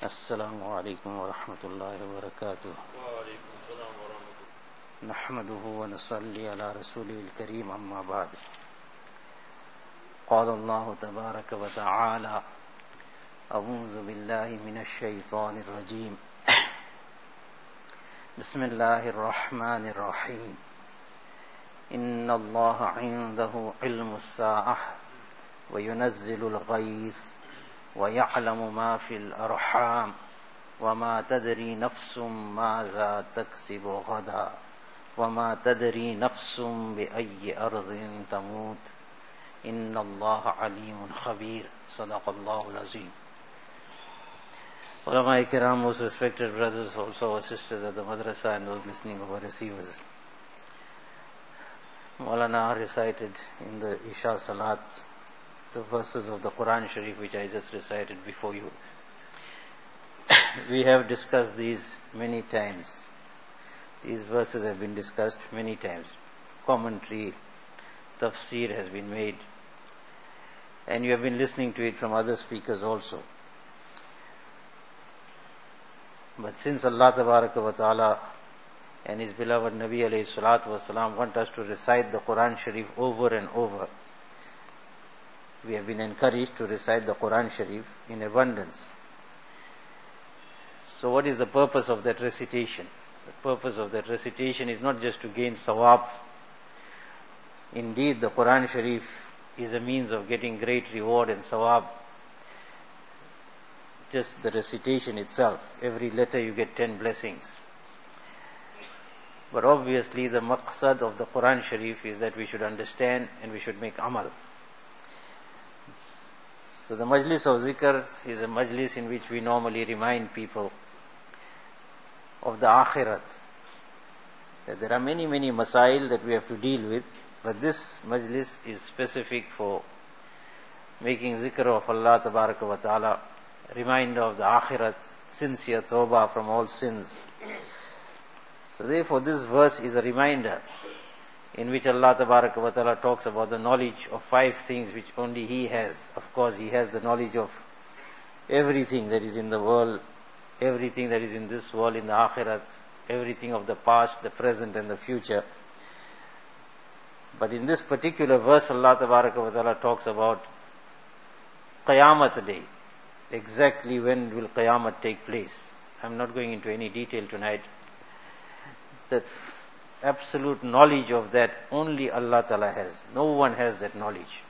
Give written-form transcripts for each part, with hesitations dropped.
السلام عليكم ورحمة الله وبركاته. وعليكم السلام ورحمة الله. نحمده ونصلي على رسوله الكريم، أما بعد. قال الله تبارك وتعالى: أعوذ بالله من الشيطان الرجيم. بسم الله الرحمن الرحيم. إن الله عنده علم الساعة وينزل الغيث ويعلم ما في الأرحام وما تدري نفس ماذا تكسب غدا وما تدري نفس بأي أرض تموت إن الله عليم خبير. صدق الله العظيم. Ulama Ikram, most respected brothers, also our sisters at the madrasa, and those listening over receivers. Maulana recited in the Isha Salat the verses of the Quran Sharif which I just recited before you. We have discussed these many times. These verses have been discussed many times. Commentary, tafsir has been made, and you have been listening to it from other speakers also. But since Allah Tabaraka wa Ta'ala and His beloved Nabi alayhi salatu wasalam want us to recite the Quran Sharif over and over, we have been encouraged to recite the Quran Sharif in abundance. So what is the purpose of that recitation? The purpose of that recitation is not just to gain sawab. Indeed, the Quran Sharif is a means of getting great reward and sawab. Just the recitation itself, every letter you get 10 blessings. But obviously the maqsad of the Quran Sharif is that we should understand and we should make amal. So the majlis of zikr is a majlis in which we normally remind people of the akhirat. That there are many masail that we have to deal with, but this majlis is specific for making zikr of Allah Tabaraka wa Ta'ala, reminder of the akhirat, sincere tawbah from all sins. So therefore this verse is a reminder in which Allah Tabaraka wa Ta'ala talks about the knowledge of 5 things which only He has. Of course, He has the knowledge of everything that is in the world, everything that is in this world, in the akhirat, everything of the past, the present and the future. But in this particular verse, Allah Tabaraka wa Ta'ala talks about Qayamat Day. Exactly when will Qayamat take place? I'm not going into any detail tonight. That absolute knowledge of that only Allah Ta'ala has. No one has that knowledge.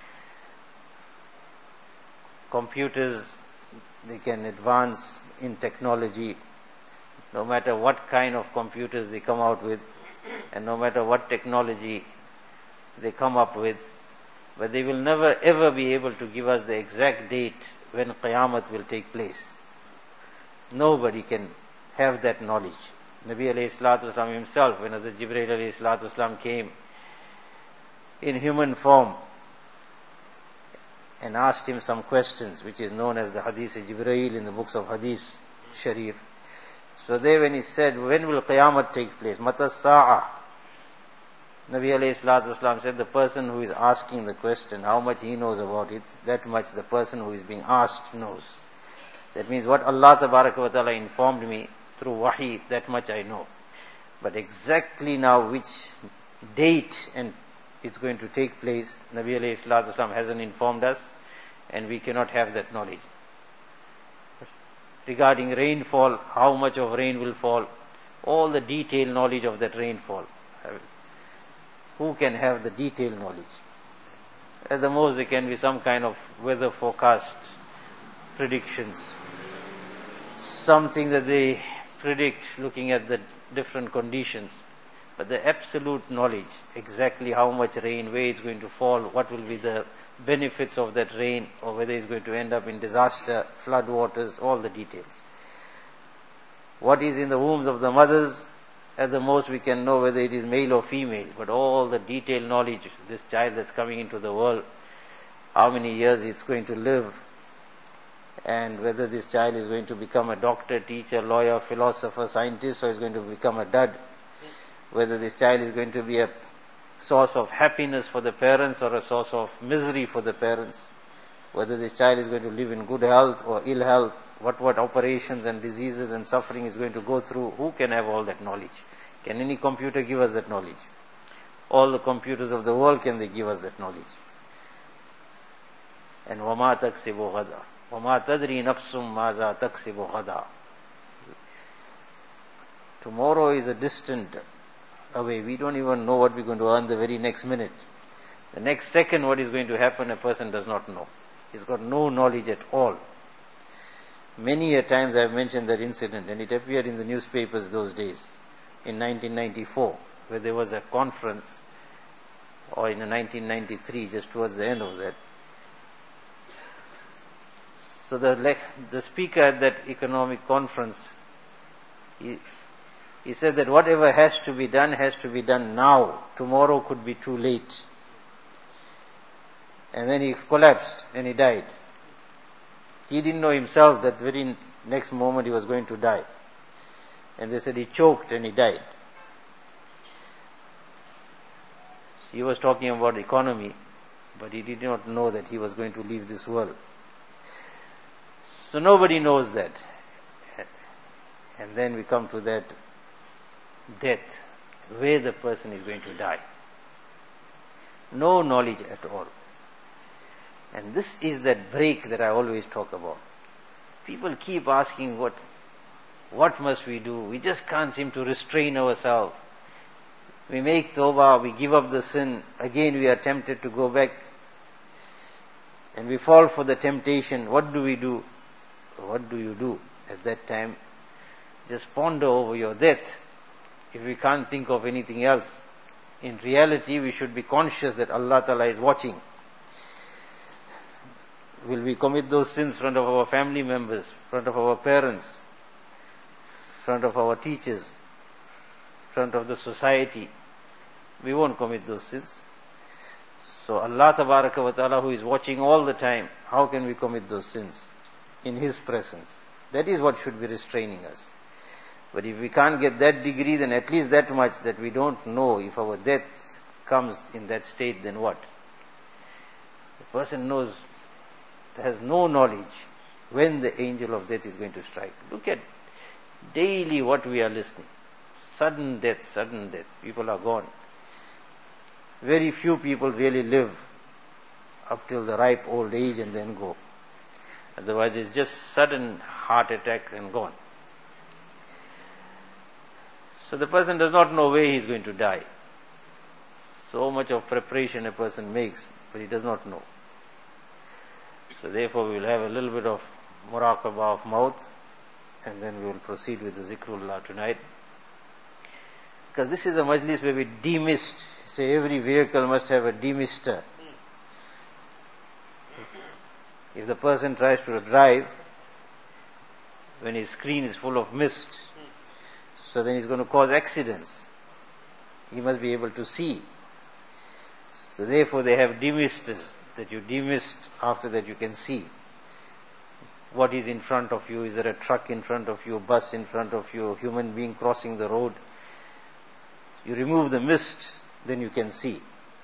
Computers, they can advance in technology, no matter what kind of computers they come out with, and no matter what technology they come up with, but they will never ever be able to give us the exact date when Qayamat will take place. Nobody can have that knowledge. Nabi alayhi salatu wasalam himself, when Hazrat Jibreel alayhi salatu wasalam came in human form and asked him some questions, which is known as the Hadith of Jibreel in the books of Hadith Sharif. So there when he said, when will Qayamat take place? Mata sa'a. Nabi alayhi salatu wasalam said, the person who is asking the question, how much he knows about it, that much the person who is being asked knows. That means what Allah Tabaraka wa Ta'ala informed me through wahi, that much I know. But exactly now which date and it's going to take place, Nabi alayhi salatu wasalam hasn't informed us, and we cannot have that knowledge. Regarding rainfall, how much of rain will fall, all the detailed knowledge of that rainfall. Who can have the detailed knowledge? At the most there can be some kind of weather forecast predictions. Something that they predict looking at the different conditions. But the absolute knowledge, exactly how much rain, where it's going to fall, what will be the benefits of that rain, or whether it's going to end up in disaster, flood waters, all the details. What is in the wombs of the mothers, at the most we can know whether it is male or female, but all the detailed knowledge, this child that's coming into the world, how many years it's going to live, and whether this child is going to become a doctor, teacher, lawyer, philosopher, scientist, or is going to become a dud, whether this child is going to be a source of happiness for the parents or a source of misery for the parents. whether this child is going to live in good health or ill health, what operations and diseases and suffering is going to go through. Who can have all that knowledge? Can any computer give us that knowledge? All the computers of the world, can they give us that knowledge? And وَمَا تَكْسِبُ غَدًا وَمَا تَدْرِي نَفْسٌ مَاذَا تَكْسِبُ غَدًا. Tomorrow is a distant away. We don't even know what we're going to earn the very next minute. The next second what is going to happen, a person does not know. He's got no knowledge at all. Many a times I have mentioned that incident, and it appeared in the newspapers those days, in 1994, where there was a conference, or in 1993, just towards the end of that. So the speaker at that economic conference, he said that whatever has to be done now. Tomorrow could be too late. And then he collapsed and he died. He didn't know himself that very next moment he was going to die. And they said he choked and he died. He was talking about economy, but he did not know that he was going to leave this world. So nobody knows that. And then we come to that death, where the person is going to die. No knowledge at all. And this is that break that I always talk about. People keep asking what must we do? We just can't seem to restrain ourselves. We make tawbah, we give up the sin, again we are tempted to go back, and we fall for the temptation. What do we do? What do you do at that time? Just ponder over your death. If we can't think of anything else, in reality we should be conscious that Allah Ta'ala is watching. Will we commit those sins in front of our family members, in front of our parents, in front of our teachers, in front of the society? We won't commit those sins. So Allah Tabaraka wa Ta'ala, who is watching all the time, how can we commit those sins in His presence? That is what should be restraining us. But if we can't get that degree, then at least that much, that we don't know if our death comes in that state, then what? The person has no knowledge when the angel of death is going to strike. Look at daily what we are listening. Sudden death. People are gone. Very few people really live up till the ripe old age and then go. Otherwise it's just sudden heart attack and gone. So the person does not know where he is going to die. So much of preparation a person makes, but he does not know. So therefore we will have a little bit of muraqabah of mouth, and then we will proceed with the zikrullah tonight. Because this is a majlis where we demist. Say every vehicle must have a demister. If the person tries to drive when his screen is full of mist, so then he's going to cause accidents. He must be able to see. So therefore they have demisters, that you demist, after that you can see. What is in front of you? Is there a truck in front of you, bus in front of you, human being crossing the road? You remove the mist, then you can see.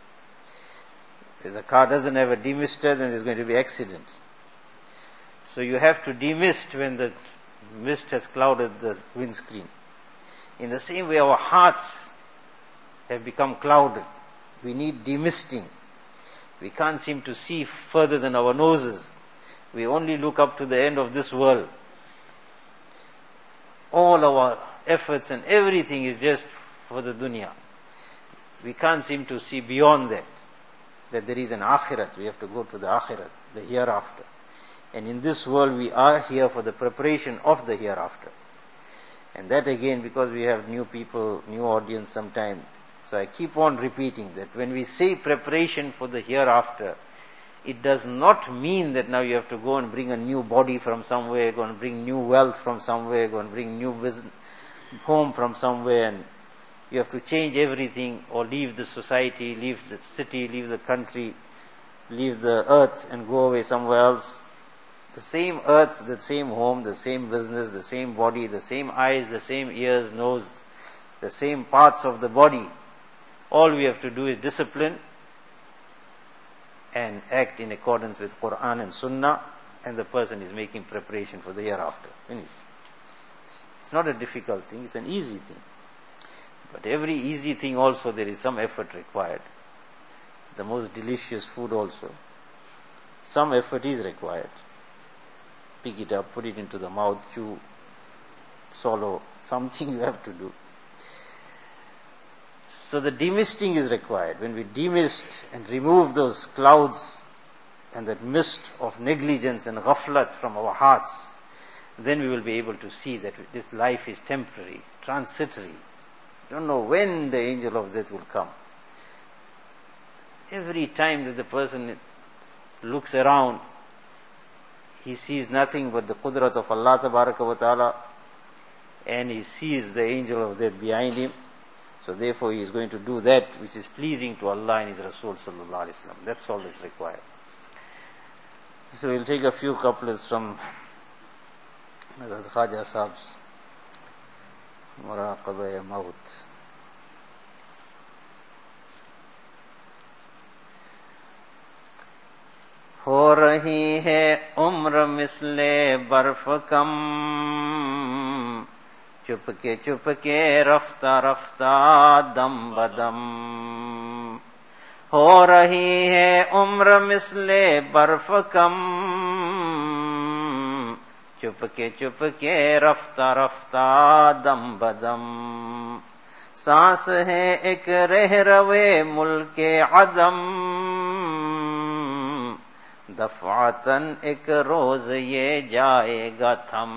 If the car doesn't have a demister, then there's going to be accident. So you have to demist when the mist has clouded the windscreen. In the same way, our hearts have become clouded. We need demisting. We can't seem to see further than our noses. We only look up to the end of this world. All our efforts and everything is just for the dunya. We can't seem to see beyond that there is an akhirat. We have to go to the akhirat, the hereafter. And in this world we are here for the preparation of the hereafter. And that again, because we have new people, new audience sometime, so I keep on repeating that when we say preparation for the hereafter, it does not mean that now you have to go and bring a new body from somewhere, go and bring new wealth from somewhere, go and bring new business, home from somewhere, and you have to change everything, or leave the society, leave the city, leave the country, leave the earth and go away somewhere else. The same earth, the same home, the same business, the same body, the same eyes, the same ears, nose, the same parts of the body. All we have to do is discipline and act in accordance with Quran and Sunnah, and the person is making preparation for the hereafter. Finish. It's not a difficult thing, it's an easy thing. But every easy thing also there is some effort required. The most delicious food also, some effort is required. Pick it up, put it into the mouth, chew, swallow, something you have to do. So the demisting is required. When we demist and remove those clouds and that mist of negligence and ghaflat from our hearts, then we will be able to see that this life is temporary, transitory. You don't know when the angel of death will come. Every time that the person looks around, he sees nothing but the qudrat of Allah Tabaraka wa Ta'ala, and he sees the angel of death behind him. So therefore he is going to do that which is pleasing to Allah and His Rasul Sallallahu Alaihi Wasallam. That's all that's required. So we'll take a few couplets from Hazrat Khaja Sahib's Muraqaba-e Maut. हो रही है उम्र मिसले बर्फ कम, चुपके रफ्ता रफ्ता दम बदम. हो रही है उम्र मिसले बर्फ कम, चुपके रफ्ता रफ्ता दम बदम. सांस है एक रह रवे मुल्के अदम, दफातन एक रोज ये जाएगा थम.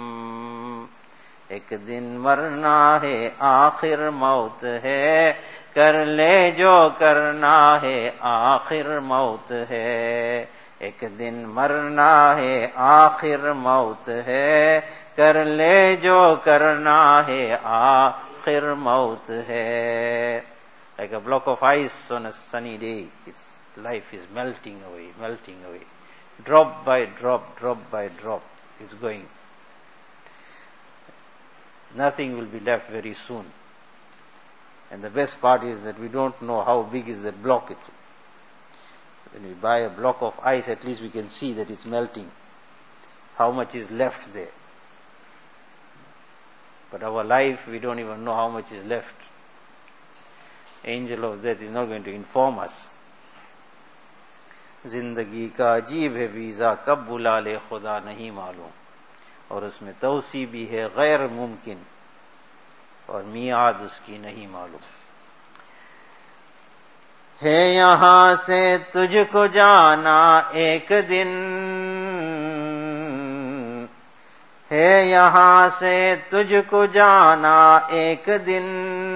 एक दिन मरना है आखिर मौत है, कर ले जो करना है आखिर मौत है. एक दिन मरना है आखिर मौत है, कर ले जो करना है आखिर मौत है. Like a block of ice on a sunny day, its life is melting away, drop by drop, it's going. Nothing will be left very soon. And the best part is that we don't know how big is that block. When we buy a block of ice, at least we can see that it's melting. How much is left there. But our life, we don't even know how much is left. Angel of death is not going to inform us. जिंदगी का अजीब है visa, कब बुला ले खुदा नहीं मालूम. और उसमें तौसी भी है गैर मुमकिन, और मियाद उसकी नहीं मालूम. है यहां से तुझको जाना एक दिन, है यहां से तुझको जाना एक दिन.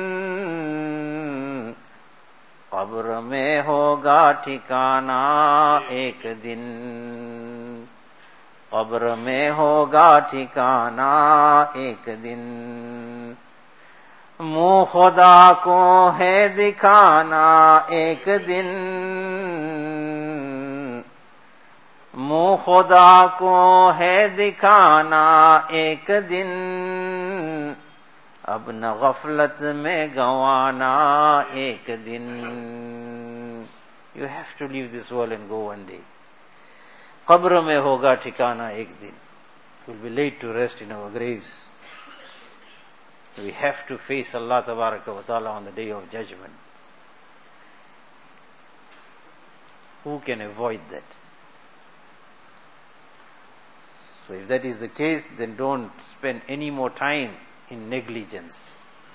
कब्र में होगा ठिकाना एक दिन, कब्र में होगा ठिकाना एक दिन. मुँह खुदा को है दिखाना एक दिन, मुँह खुदा को है दिखाना एक दिन. अब न गफलत में गंवाना एक दिन. You have to leave this world and go one day. कब्र में होगा ठिकाना एक दिन. We will be laid to rest in our graves. We have to face Allah Tabaraka wa Ta'ala on the day of judgment. Who can avoid that? So if that is the case, then don't spend any more time in negligence.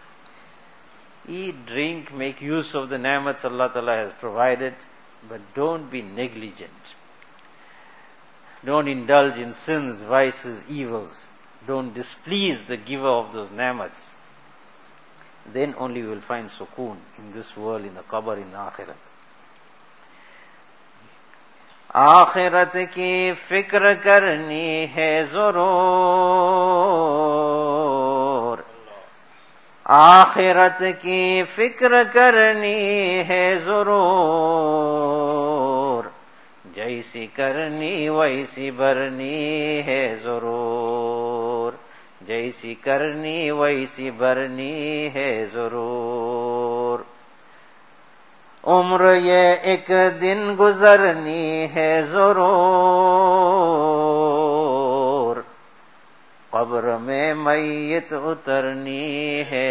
Eat, drink, make use of the ni'mats Allah Ta'ala has provided, but don't be negligent. Don't indulge in sins, vices, evils. Don't displease the giver of those ni'mats. Then only you will find sukoon in this world, in the qabr, in the akhirat. आखिरत की फिक्र करनी है जरूर, आखिरत की फिक्र करनी है जरूर. जैसी करनी वैसी भरनी है जरूर, जैसी करनी वैसी भरनी है जरूर. उम्र ये एक दिन गुजरनी है जरूर, कब्र में मैयत उतरनी है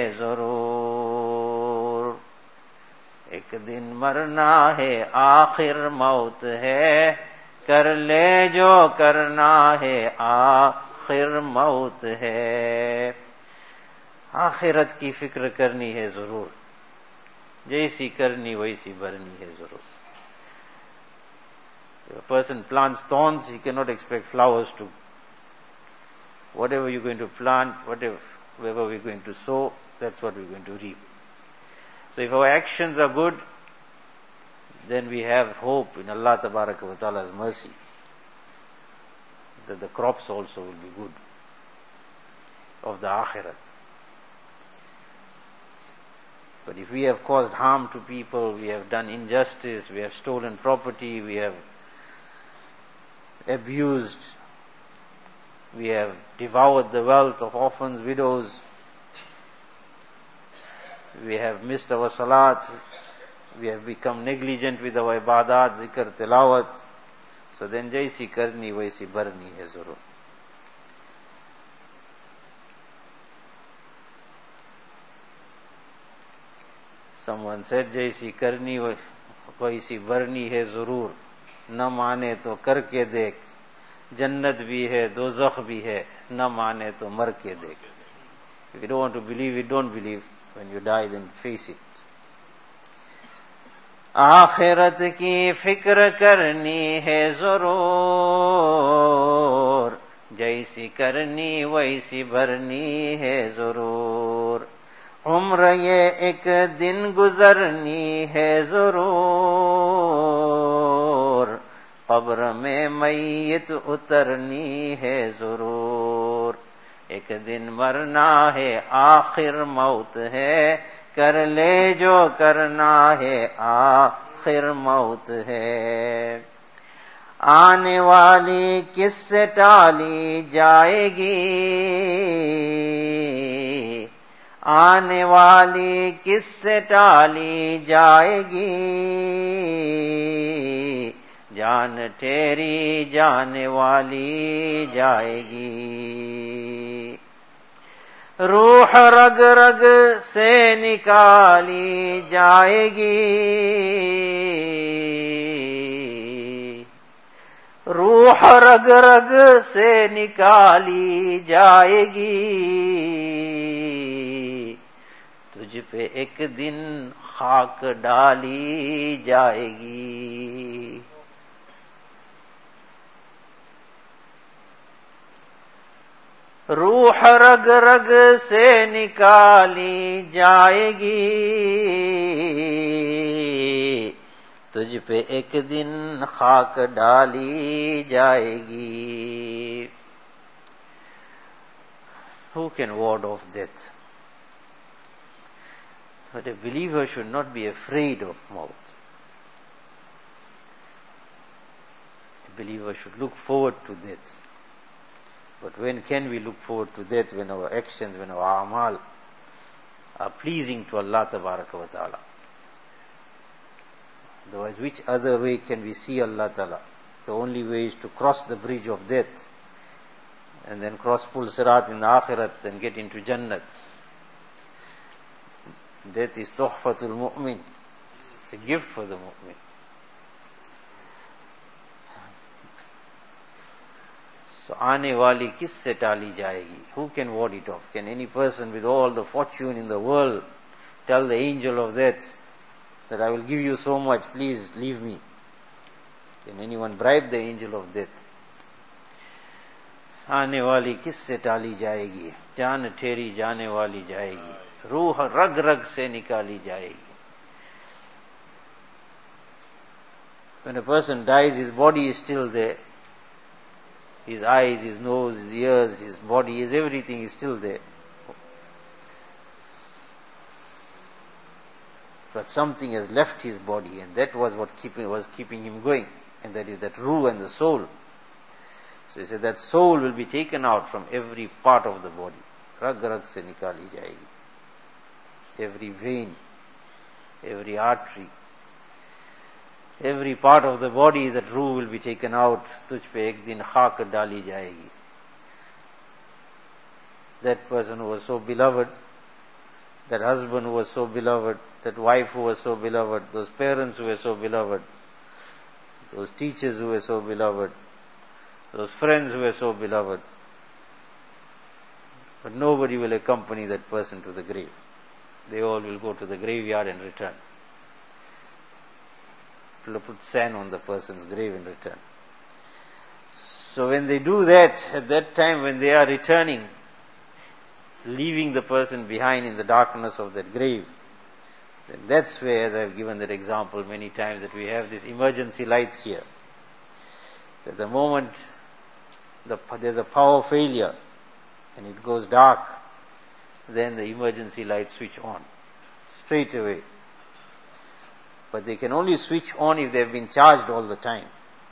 जरूर। एक दिन मरना है, आखिर मौत है, कर ले जो करना है, आखिर मौत है। आखिरत की फिक्र करनी है जरूर, जैसी करनी वैसी भरनी है जरूर। If a person plants thorns, he cannot expect flowers to. Whatever you're going to plant, whatever we're going to sow, that's what we're going to reap. So if our actions are good, then we have hope in Allah Tabaraka wa Ta'ala's mercy, that the crops also will be good of the akhirat. But if we have caused harm to people, we have done injustice, we have stolen property, we have abused, we have devoured the wealth of orphans, widows, we have missed our salat, we have become negligent with our ibadat, zikr, tilawat, so then jaisi karni waisi bharni hai zarur. Someone said, जैसी करनी वैसी भरनी है जरूर, न माने तो करके देख, जन्नत भी है दोज़ख भी है, न माने तो मर के देख. If you don't want to believe it, don't believe. When you die, then face it. आखिरत की फिक्र करनी है जरूर, जैसी करनी वैसी भरनी है जरूर. उम्र ये एक दिन गुजरनी है जरूर, कब्र में मैयत उतरनी है जरूर. एक दिन मरना है, आखिर मौत है, कर ले जो करना है, आखिर मौत है. आने वाली किससे टाली जाएगी, आने वाली किससे टाली जाएगी, जान तेरी जाने वाली जाएगी. रूह रग रग से निकाली जाएगी, रूह रग रग से निकाली जाएगी. तुझ पे एक दिन खाक डाली जाएगी. रूह रग रग से निकाली जाएगी, तुझ पे एक दिन खाक डाली जाएगी. Who can ward off death? But a believer should not be afraid of maut. A believer should look forward to death. But when can we look forward to death? When our actions, when our amal are pleasing to Allah Tabaraka wa Ta'ala. Otherwise, which other way can we see Allah Ta'ala? The only way is to cross the bridge of death and then cross Pul Sirat in the Akhirat and get into Jannat. Death is tuhfatul mu'min. It's a gift for the mu'min. So, आने वाली किससे टाली जाएगी? Who can ward it off? Can any person with all the fortune in the world tell the angel of death that I will give you so much, please leave me? Can anyone bribe the angel of death? आने वाली किससे टाली जाएगी, जान ठेरी जाने वाली जाएगी, रूह रग रग से निकाली जाएगी. When a person dies, his body is still there. His eyes, his nose, his ears, his body, his everything is still there. But something has left his body, and that was what was keeping him going, and that is that ruh and the soul. So he said that soul will be taken out from every part of the body. Rag rag se nikali jayegi. Every vein, every artery, Every part of the body, that ruh will be taken out. Tujh pe ek din khak dali jayegi. That person who was so beloved, that husband who was so beloved, that wife who was so beloved, those parents who were so beloved, those teachers who were so beloved, those friends who were so beloved. But nobody will accompany that person to the grave. They all will go to the graveyard and return. To put sand on the person's grave and return. So when they do that, at that time when they are returning, leaving the person behind in the darkness of that grave, then that's where, as I've given that example many times, that we have these emergency lights here. That the moment there's a power failure and it goes dark, then the emergency lights switch on straight away. But they can only switch on if they have been charged all the time.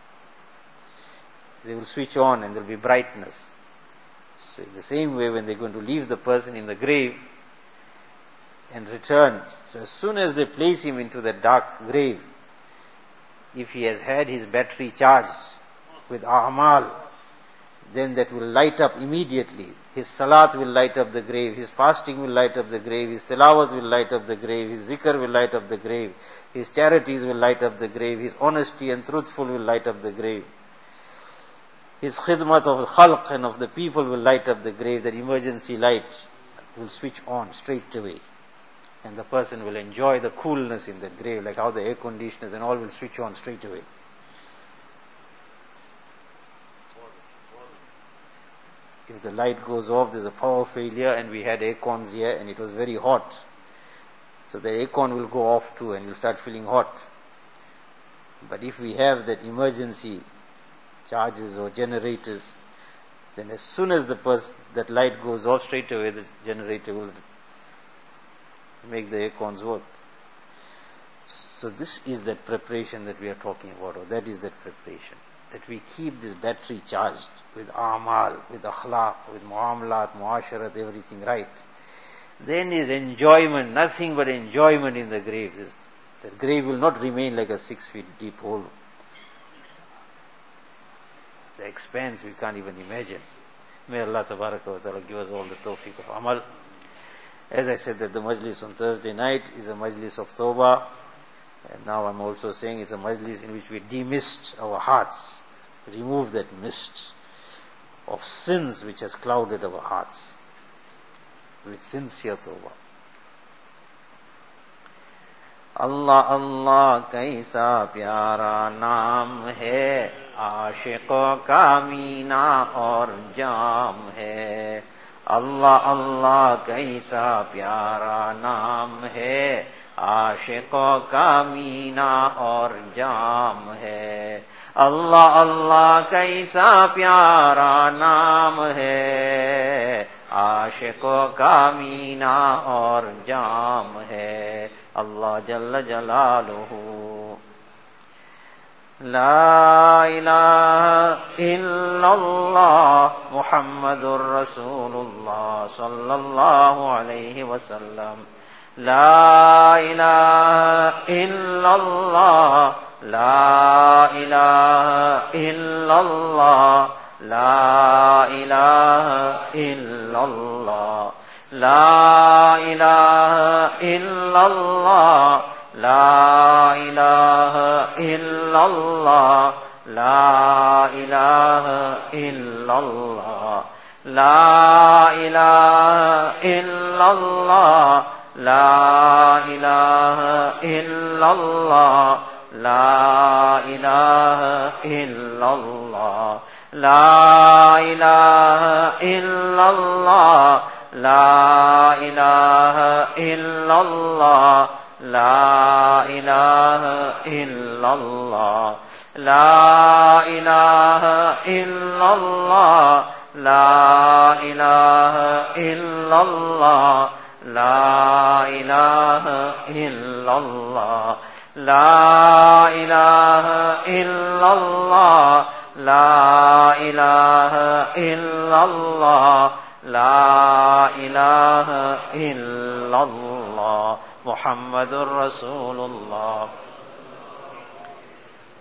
They will switch on and there will be brightness. So in the same way, when they're going to leave the person in the grave and return, so as soon as they place him into that dark grave, if he has had his battery charged with a'mal, then that will light up immediately. His salat will light up the grave, his fasting will light up the grave, his tilawat will light up the grave, his zikr will light up the grave, his charities will light up the grave, his honesty and truthful will light up the grave. His khidmat of the khalq and of the people will light up the grave. That emergency light will switch on straight away. And the person will enjoy the coolness in that grave, like how the air conditioners and all will switch on straight away. If the light goes off, there's a power failure, and we had air cons here and it was very hot. So the air con will go off too and you'll start feeling hot. But if we have that emergency charges or generators, then as soon as that light goes off, straight away the generator will make the air cons work. So this is that preparation that we are talking about, or that is that preparation. That we keep this battery charged with a'mal, with akhlaq, with muamalat, muasharat, everything right. Then is enjoyment, nothing but enjoyment in the grave. The grave will not remain like a 6 feet deep hole. The expanse we can't even imagine. May Allah Tabaraka wa Ta'ala give us all the tawfiq of amal. As I said, that the majlis on Thursday night is a majlis of tawbah. And now I'm also saying it's a majlis in which we demist our hearts. Remove that mist of sins which has clouded our hearts. With sincere tawbah. Allah Allah kaisa pyara naam hai, आशिकों का मीना और जाम है. अल्लाह अल्लाह कैसा प्यारा नाम है, आशिकों का मीना और जाम है. अल्लाह अल्लाह कैसा प्यारा नाम है, आशिकों का मीना और जाम है. अल्लाह जल्ल जलालुहु. ला इलाहा इल्लल्लाह मुहम्मदुर रसूलुल्लाह सल्लल्लाहु अलैहि वसल्लम. ला इलाहा इल्लल्लाह, ला इलाहा इल्लल्लाह, ला इलाहा इल्लल्लाह, ला इलाहा इल्लल्लाह, ला इलाहा इल्लल्लाह, ला इलाहा इल्लल्लाह, ला इलाहा इल्लल्लाह, ला इलाहा इल्लल्लाह, ला इलाहा इल्लल्लाह, ला इलाहा इल्लल्लाह, ला इलाहा इल्लल्लाह, ला इलाहा इल्लल्लाह, ला इलाहा इल्लल्लाह, ला इलाहा इल्लल्लाह, ला इलाहा इल्लल्लाह, ला इलाहा इल्लल्लाह, ला इलाहा इल्लल्लाह, ला इलाहा इल्लल्लाह मुहम्मदुर रसूलुल्लाह.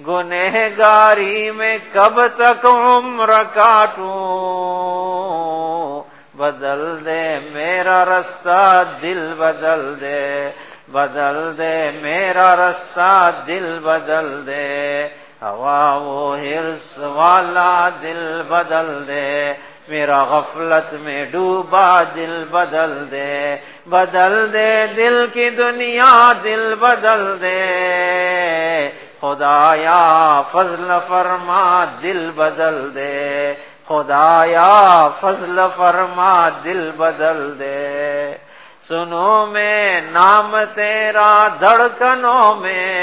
गुनहगारी में कब तक उम्र काटूं, बदल दे मेरा रास्ता दिल बदल दे, बदल दे मेरा रास्ता दिल बदल दे, हवा वो हिर्स वाला दिल बदल दे, मेरा गफलत में डूबा दिल बदल दे, बदल दे दिल की दुनिया दिल बदल दे, खुदाया फजल फरमा दिल बदल दे, खुदाया फजल फरमा दिल बदल दे। सुनो मैं नाम तेरा धड़कनों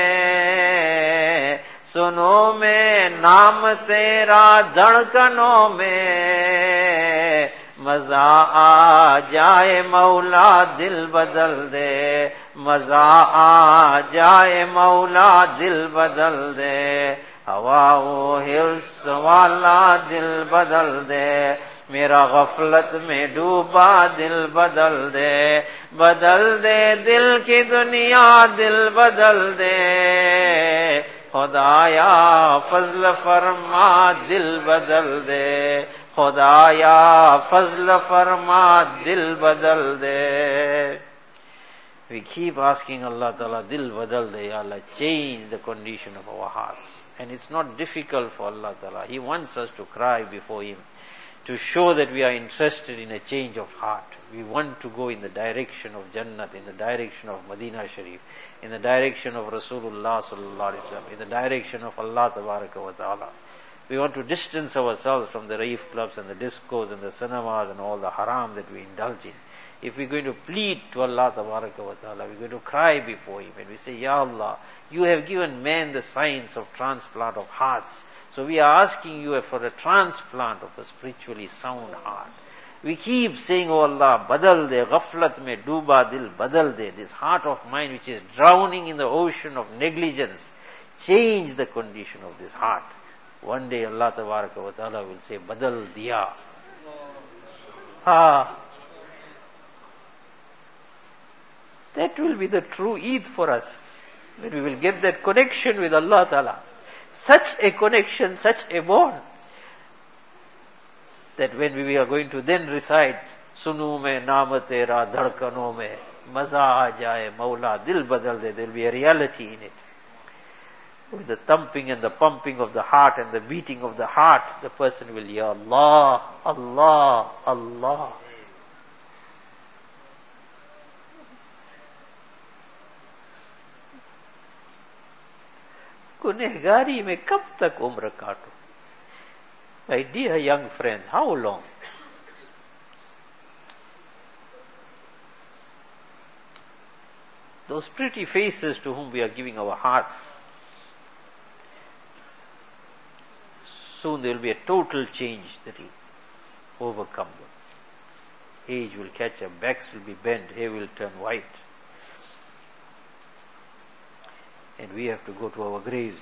में, सुनो मैं नाम तेरा धड़कनों में, मजा आ जाए मौला दिल बदल दे, मजा आ जाए मौला दिल बदल दे, हवा वो हिर्स वाला दिल बदल दे, मेरा गफलत में डूबा दिल बदल दे, बदल दे दिल की दुनिया दिल बदल दे, खुदाया फजल फरमा दिल बदल दे, खुदाया फजल फरमा दिल बदल दे. We keep asking Allah Ta'ala, dil badal de, Ya Allah, change the condition of our hearts. And it's not difficult for Allah Ta'ala. He wants us to cry before Him, to show that we are interested in a change of heart. We want to go in the direction of Jannat, in the direction of Madinah Sharif, in the direction of Rasulullah Sallallahu Alaihi Wasallam, in the direction of Allah Tabaraka wa Ta'ala. We want to distance ourselves from the rave clubs and the discos and the cinemas and all the haram that we indulge in. If we're going to plead to Allah Tabaraka wa Ta'ala, we're going to cry before Him and we say, Ya Allah, You have given man the science of transplant of hearts. So we are asking You for a transplant of a spiritually sound heart. We keep saying, Oh Allah, badal de, ghaflat mein dooba dil badal de, this heart of mine which is drowning in the ocean of negligence, change the condition of this heart. One day Allah Tabaraka wa Ta'ala will say, badal diya. That will be the true Eid for us, when we will get that connection with Allah Ta'ala. Such a connection, such a bond, that when we are going to then recite, Sunu mein naam tera dhadkanon mein, maza aa jaye maula dil badal de, there will be a reality in it. With the thumping and the pumping of the heart and the beating of the heart, the person will hear Allah, Allah, Allah. गुनहगारी में कब तक उम्र काटो? My dear young friends, how long? Those pretty faces to whom we are giving our hearts, soon there will be a total change that will overcome them. Age will catch up, backs will be bent, hair will turn white. And we have to go to our graves,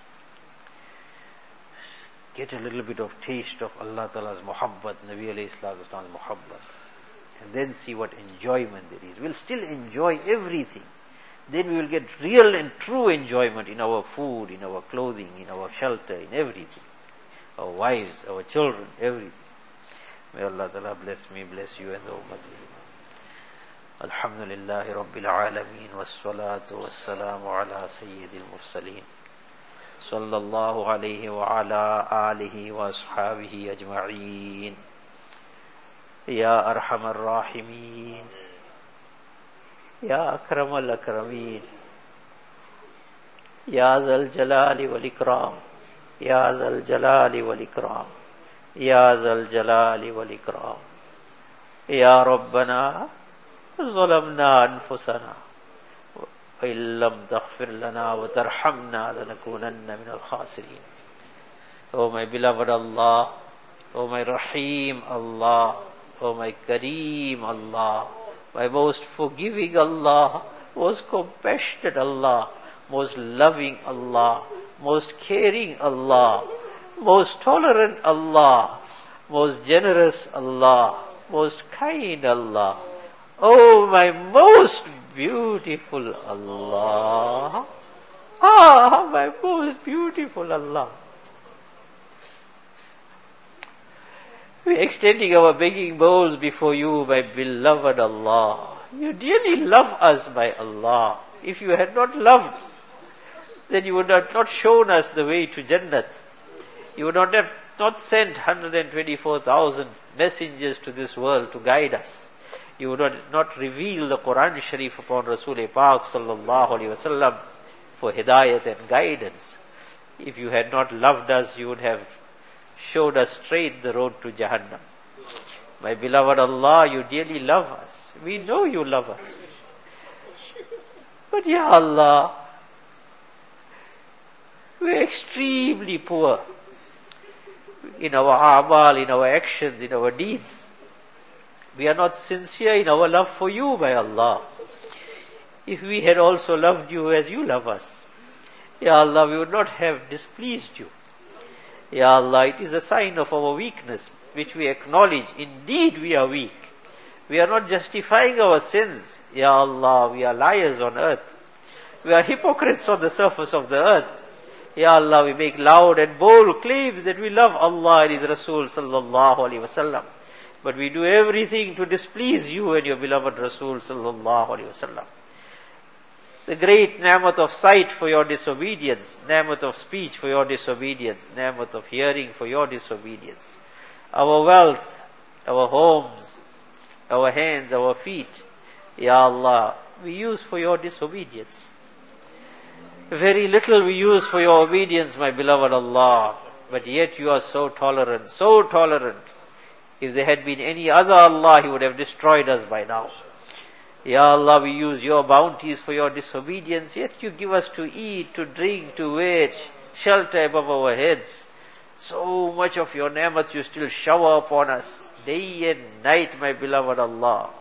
get a little bit of taste of Allah Ta'ala's muhabbat, Nabi alayhi salatu wasalam's muhabbat, and then see what enjoyment there is. We'll still enjoy everything. Then we will get real and true enjoyment in our food, in our clothing, in our shelter, in everything. Our wives, our children, everything. May Allah Ta'ala bless me, bless you and the ummah. Alhamdulillahi Rabbil Alameen, wassalatu wassalamu ala Sayyidil Mursaleen, sallallahu alayhi wa ala alihi wa ashabihi ajma'een. Ya Arhamar Rahimeen, Ya Akramal Akrameen, Ya Zal Jalali wal Ikram, Ya Zal Jalali wal Ikram, Ya Zal Jalali wal Ikram. Ya Rabbana ظلمنا أنفسنا وإن لم تغفر لنا وترحمنا لنكونن من الخاسرين. Oh my beloved Allah, Oh my Rahim Allah, Oh my Kareem Allah, my most forgiving Allah, most compassionate Allah, most loving Allah, most caring Allah, most tolerant Allah, most generous Allah, most kind Allah. Oh my most beautiful Allah, Ah, my most beautiful Allah. We are extending our begging bowls before you, my beloved Allah. You dearly love us, my Allah. If you had not loved, then you would have not shown us the way to Jannat. You would not have not sent 124,000 messengers to this world to guide us. You would not reveal the Quran Sharif upon Rasul Pak sallallahu alaihi wasallam for hidayat and guidance. If you had not loved us, you would have showed us straight the road to Jahannam. My beloved Allah, you dearly love us. We know you love us. But Ya Allah, we are extremely poor in our amal, in our actions, in our deeds. We are not sincere in our love for you, my Allah. If we had also loved you as you love us, Ya Allah, we would not have displeased you. Ya Allah, it is a sign of our weakness, which we acknowledge. Indeed, we are weak. We are not justifying our sins. Ya Allah, we are liars on earth. We are hypocrites on the surface of the earth. Ya Allah, we make loud and bold claims that we love Allah and His Rasul sallallahu alaihi wasallam. But we do everything to displease you and your beloved Rasul sallallahu alaihi wasallam. The great ni'mat of sight for your disobedience, ni'mat of speech for your disobedience, ni'mat of hearing for your disobedience. Our wealth, our homes, our hands, our feet, Ya Allah, we use for your disobedience. Very little we use for your obedience, my beloved Allah. But yet you are so tolerant, so tolerant. If there had been any other Allah, He would have destroyed us by now. Ya Allah, we use your bounties for your disobedience, yet you give us to eat, to drink, to wear, shelter above our heads. So much of your ni'mat you still shower upon us, day and night, my beloved Allah.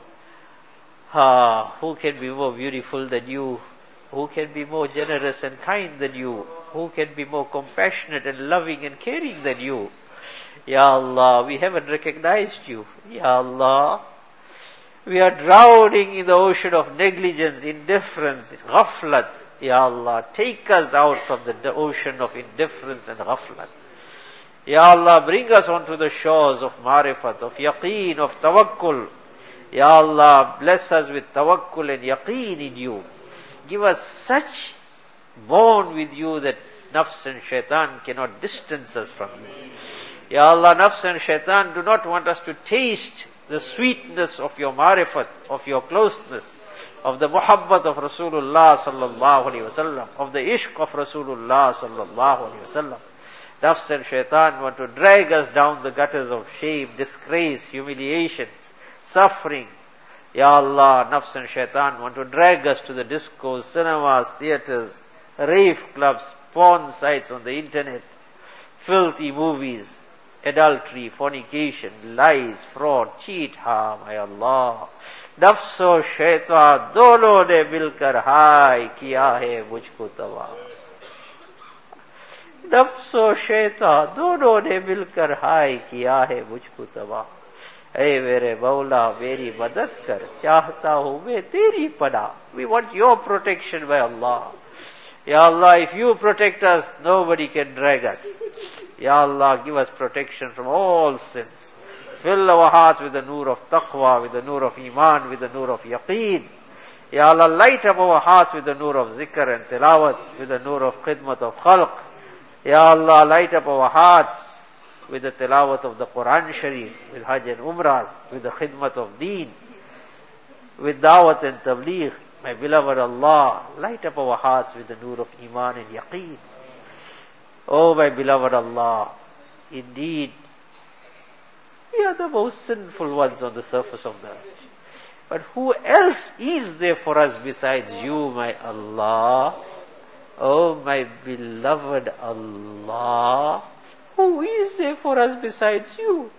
Who can be more beautiful than you? Who can be more generous and kind than you? Who can be more compassionate and loving and caring than you? Ya Allah, we haven't recognized you. Ya Allah, we are drowning in the ocean of negligence, indifference, ghaflat. Ya Allah, take us out from the ocean of indifference and ghaflat. Ya Allah, bring us onto the shores of marifat, of yaqeen, of tawakkul. Ya Allah, bless us with tawakkul and yaqeen in you. Give us such bond with you that nafs and shaitan cannot distance us from you. Ya Allah, nafs and shaitan do not want us to taste the sweetness of your marifat, of your closeness, of the muhabbat of Rasulullah sallallahu alaihi wasallam, of the ishq of Rasulullah sallallahu alaihi wasallam. Nafs and shaitan want to drag us down the gutters of shame, disgrace, humiliation, suffering. Ya Allah, nafs and shaitan want to drag us to the discos, cinemas, theaters, rave clubs, porn sites on the internet, filthy movies, adultery, fornication, lies, fraud, cheat. My Allah. Nafs और शैतान दोनों ने मिलकर हाय किया है मुझको तबाह. नफ्स और शैतान दोनों ने मिलकर हाय किया है मुझको तबाह. ऐ मेरे मौला मेरी मदद कर, चाहता हूँ मैं तेरी पनाह. We want your protection by Allah. Ya Allah, if you protect us, nobody can drag us. Ya Allah, give us protection from all sins. Fill our hearts with the nur of taqwa, with the nur of iman, with the nur of yaqeen. Ya Allah, light up our hearts with the nur of zikr and tilawat, with the nur of khidmat of khalq. Ya Allah, light up our hearts with the tilawat of the Quran Sharif, with hajj and umrahs, with the khidmat of deen, with dawat and tabligh. My beloved Allah, light up our hearts with the nur of iman and yaqeen. Oh, my beloved Allah, indeed, we are the most sinful ones on the surface of the earth. But who else is there for us besides you, my Allah? Oh, my beloved Allah, who is there for us besides you?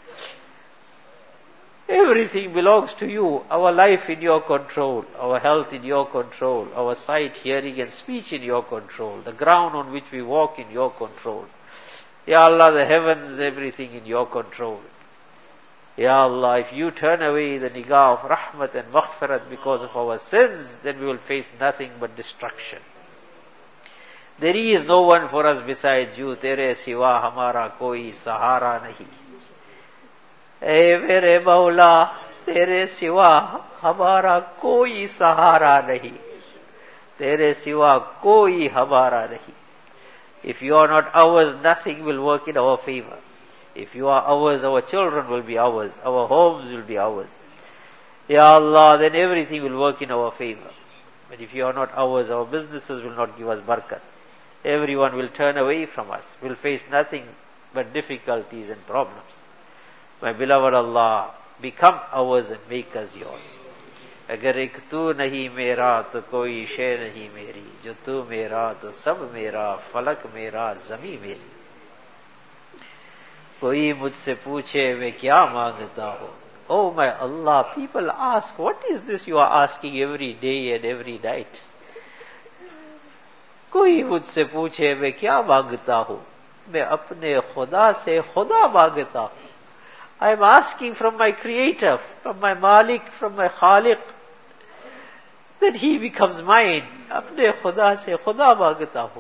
Everything belongs to you. Our life in your control, our health in your control, our sight, hearing and speech in your control, the ground on which we walk in your control. Ya Allah, the heavens, everything in your control. Ya Allah, if you turn away the nigah of rahmat and maghfirat because of our sins, then we will face nothing but destruction. There is no one for us besides you. Tere siwa hamara koi sahara nahi. Hey mere Maula, tere siwa hamara koi sahara nahi. Tere siwa koi hamara nahi. If you are not ours, nothing will work in our favor. If you are ours, our children will be ours. Our homes will be ours. Ya Allah, then everything will work in our favor. But if you are not ours, our businesses will not give us barakat. Everyone will turn away from us. We'll face nothing but difficulties and problems. My beloved Allah, become ours and make us yours. अगर एक तू नहीं मेरा तो कोई शे नहीं मेरी, जो तू मेरा तो सब मेरा, फलक मेरा ज़मीं मेरी. कोई मुझसे पूछे मैं क्या मांगता हूँ. Oh my Allah, people ask, what is this you are asking every day and every night? कोई मुझसे पूछे मैं क्या मांगता हूँ, मैं अपने खुदा से खुदा मांगता हूँ. I am asking from my Creator, from my Malik, from my Khaliq, that He becomes mine. अपने खुदा से खुदा मांगता हूँ.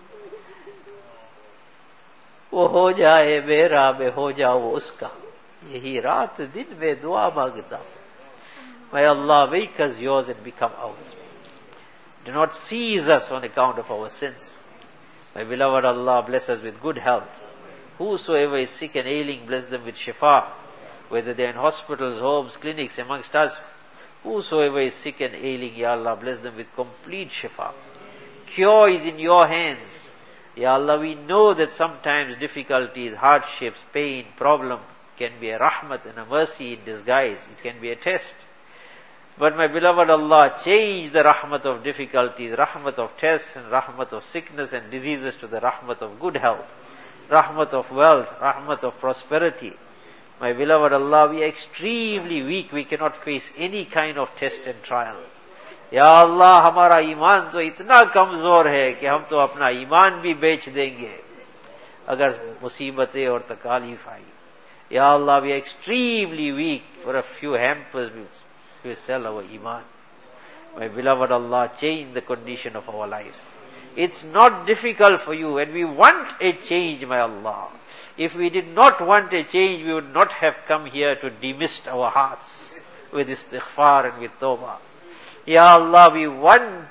वो हो जाए मेरा, मैं हो जाऊँ उसका. यही रात दिन में दुआ मांगता हूँ. May Allah make us yours and become ours. Do not seize us on account of our sins. My beloved Allah, bless us with good health. Whosoever is sick and ailing, bless them with shifa. Whether they are in hospitals, homes, clinics, amongst us, whosoever is sick and ailing, Ya Allah, bless them with complete shifa. Cure is in your hands. Ya Allah, we know that sometimes difficulties, hardships, pain, problem can be a rahmat and a mercy in disguise. It can be a test. But my beloved Allah, change the rahmat of difficulties, rahmat of tests and rahmat of sickness and diseases to the rahmat of good health, rahmat of wealth, rahmat of prosperity. My beloved Allah, we are extremely weak. We cannot face any kind of test and trial. Ya Allah, हमारा ईमान तो इतना कमजोर है कि हम तो अपना ईमान भी बेच देंगे अगर मुसीबतें और तकालीफ आई. Ya Allah, we are extremely weak. For a few hampers we will sell our iman. My beloved Allah, change the condition of our lives. It's not difficult for you, and we want a change, my Allah. If we did not want a change, we would not have come here to demist our hearts with istighfar and with tawbah. Ya Allah, we want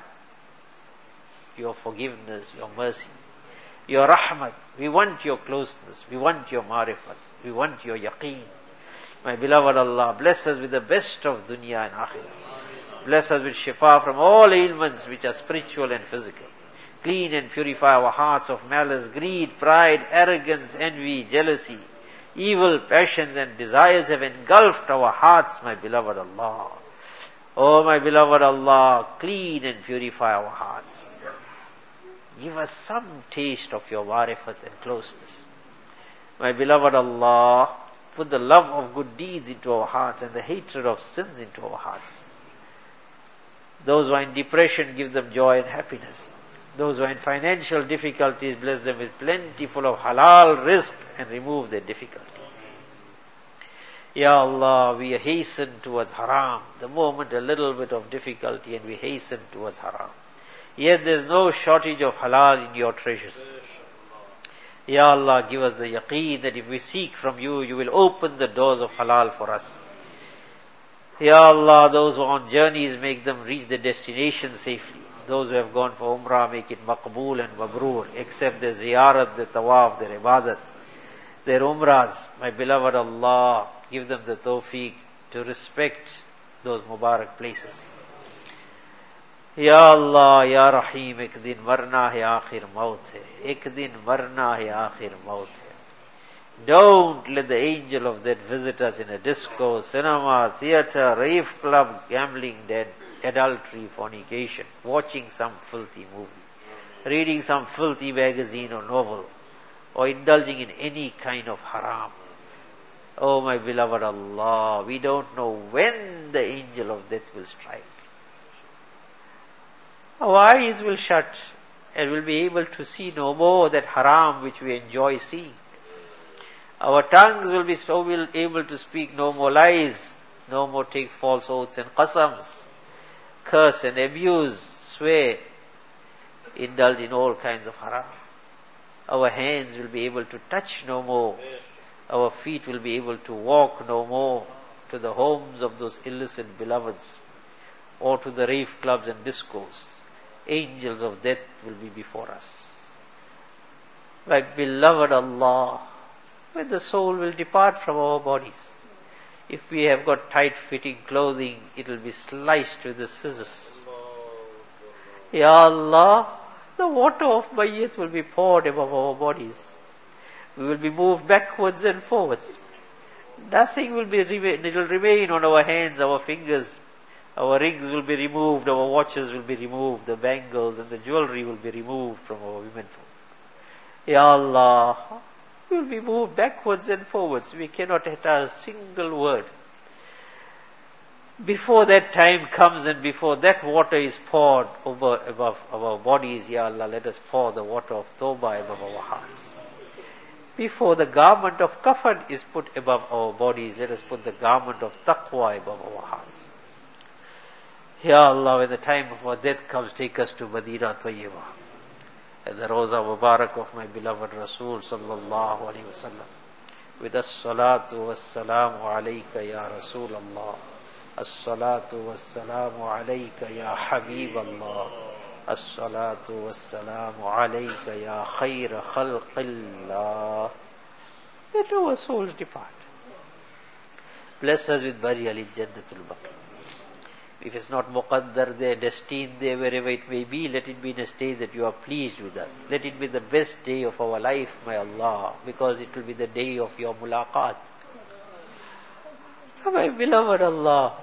your forgiveness, your mercy, your rahmat. We want your closeness. We want your marifat. We want your yaqeen. My beloved Allah, bless us with the best of dunya and akhirah. Bless us with shifa from all ailments which are spiritual and physical. Clean and purify our hearts of malice, greed, pride, arrogance, envy, jealousy. Evil passions and desires have engulfed our hearts, my beloved Allah. Oh, my beloved Allah, clean and purify our hearts. Give us some taste of your marifat and closeness. My beloved Allah, put the love of good deeds into our hearts and the hatred of sins into our hearts. Those who are in depression, give them joy and happiness. Those who are in financial difficulties, bless them with plentiful of halal rizq and remove their difficulties. Ya Allah, we hasten towards haram. The moment a little bit of difficulty and we hasten towards haram. Yet there is no shortage of halal in your treasures. Ya Allah, give us the yaqeen that if we seek from you, you will open the doors of halal for us. Ya Allah, those who are on journeys, make them reach their destination safely. Those who have gone for umrah, make it maqbool and mabrur, accept their ziyarat, their tawaf, their ibadat, their umrahs. My beloved Allah, give them the tawfiq to respect those Mubarak places. Ya Allah, Ya Rahim, ek din marna hai, aakhir maut hai. Ek din marna hai, aakhir maut hai. Don't let the angel of death visit us in a disco, cinema, theater, rave club, gambling den, adultery, fornication, watching some filthy movie, reading some filthy magazine or novel, or indulging in any kind of haram. Oh, my beloved Allah, we don't know when the angel of death will strike. Our eyes will shut and we'll be able to see no more that haram which we enjoy seeing. Our tongues will be able to speak no more lies, no more take false oaths and qasams, curse and abuse, swear. indulge in all kinds of haram. Our hands will be able to touch no more. Our feet will be able to walk no more to the homes of those illicit beloveds or to the rave clubs and discos. Angels of death will be before us. My beloved Allah, when the soul will depart from our bodies, if we have got tight-fitting clothing, it will be sliced with the scissors. Ya Allah, the water of Mayyat will be poured above our bodies. We will be moved backwards and forwards. Nothing will it will remain on our hands, our fingers. Our rings will be removed, our watches will be removed, the bangles and the jewelry will be removed from our women folk. Ya Allah, we will be moved backwards and forwards. We cannot utter a single word. Before that time comes and before that water is poured above our bodies, Ya Allah, let us pour the water of Tawbah above our hearts. Before the garment of kafan is put above our bodies, let us put the garment of taqwa above our hearts. Ya Allah, when the time of our death comes, take us to Madinah Tayyibah, at the Rawza Mubarak of my beloved Rasul sallallahu alayhi wa sallam. With as-salatu was-salamu alayka ya Rasul Allah. As-salatu was-salamu alayka ya Habib Allah. As-salatu was-salamu alayka ya khayra khalqillah. Let our souls depart. Bless us with burial in Jannatul Baqi. If it's not muqaddar there, destined there, wherever it may be, let it be in a state that you are pleased with us. Let it be the best day of our life, my Allah, because it will be the day of your mulaqat. My beloved Allah,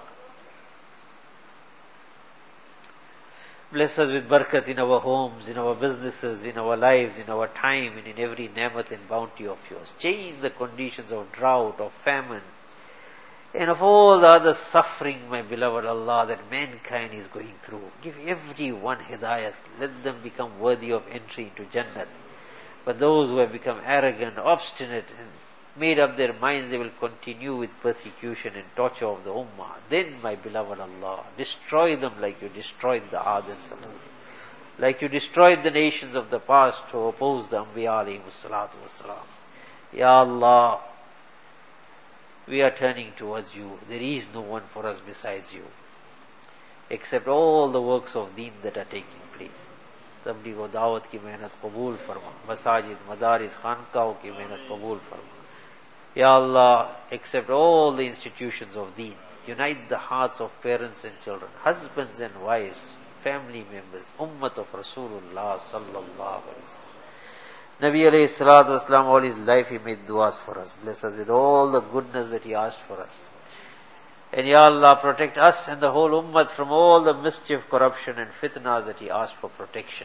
bless us with barakat in our homes, in our businesses, in our lives, in our time, and in every ni'mat and bounty of yours. Change the conditions of drought, of famine, and of all the other suffering, my beloved Allah, that mankind is going through. Give everyone hidayat. Let them become worthy of entry into Jannat. But those who have become arrogant, obstinate, and made up their minds they will continue with persecution and torture of the Ummah, then, my beloved Allah, destroy them like you destroyed the Ad and Samud, like you destroyed the nations of the past who opposed the Anbiya alayhi salatu wasalam. Ya Allah, we are turning towards you. There is no one for us besides you, except all the works of deen that are taking place. Tabligh wa da'wat ki mehnat qabool farma. Masajid, madaris, khanqaho ki mehnat qabool farma. Ya Allah, accept all the institutions of deen. Unite the hearts of parents and children, husbands and wives, family members, ummat of Rasulullah sallallahu alaihi wasallam. Nabi alayhi salatu wasalam, all his life he made du'as for us. Bless us with all the goodness that he asked for us. And Ya Allah, protect us and the whole ummat from all the mischief, corruption and fitnas that he asked for protection.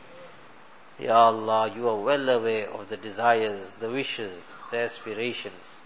Ya Allah, you are well aware of the desires, the wishes, the aspirations,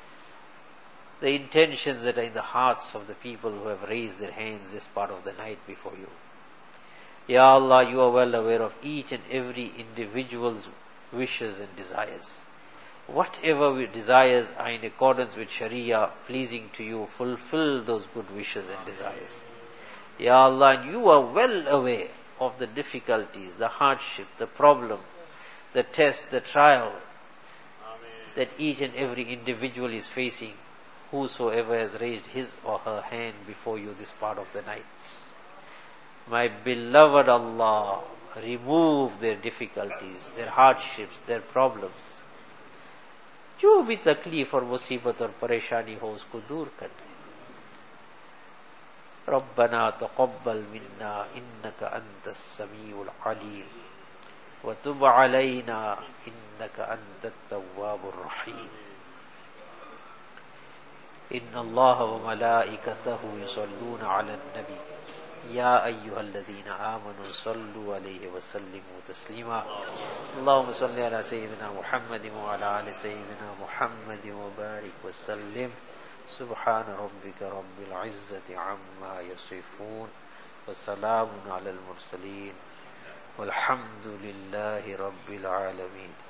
the intentions that are in the hearts of the people who have raised their hands this part of the night before you. Ya Allah, you are well aware of each and every individual's wishes and desires. Whatever desires are in accordance with Sharia, pleasing to you, fulfill those good wishes and desires. Ya Allah, you are well aware of the difficulties, the hardship, the problem, the test, the trial that each and every individual is facing, whosoever has raised his or her hand before you this part of the night. My beloved Allah, remove their difficulties, their hardships, their problems. जो भी तकलीफ और मुसीबत और परेशानी हो उसको दूर कर दे. रब्बना तक़ब्बल मिन्ना इन्नका अंतस समीउल अलीम व तुब अलैना इन्नका अंतत तव्वाबुर रहीम. इन्नल्लाह व मलाइकतहु युसल्लूना अलन नबी या अय्युहल्लज़ीना आमनू सल्लु अलैहि व सल्लिमू तस्लीमा. अल्लाहुम्मा सल्लि अला सय्यिदिना मुहम्मदिन व अला आलि सय्यिदिना मुहम्मदिन व बारिक व सल्लिम. सुब्हान रब्बिका रब्बिल इज्जति अम्मा यसिफून व सलामुन अलल मुरसलीन वल्हम्दुलिल्लाहि रब्बिल आलमीन.